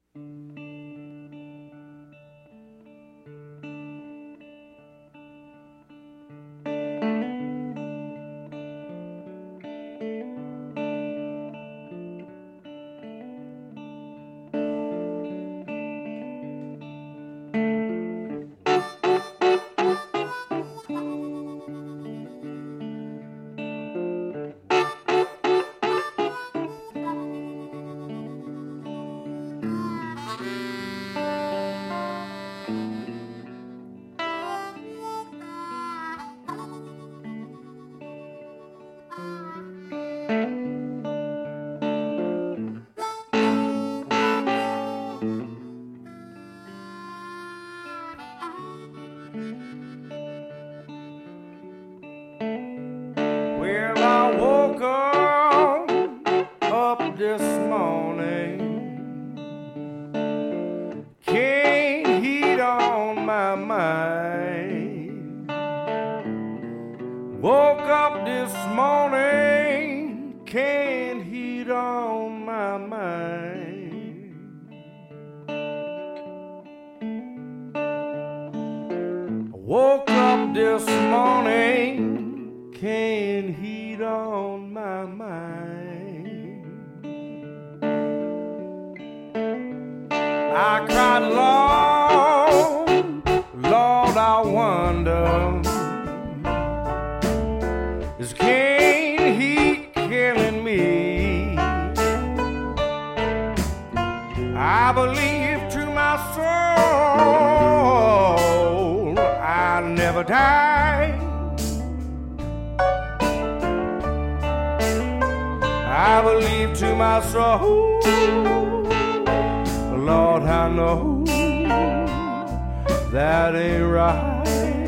Well, I woke up this morning, can't heat on my mind. Woke up this morning, can't heat on my mind. Woke up this morning, can't heat on my mind. I cried, Lord, I wonder, is cane heat killing me? I believe to my soul I'll never die. I believe to my soul, Lord, I know that ain't right.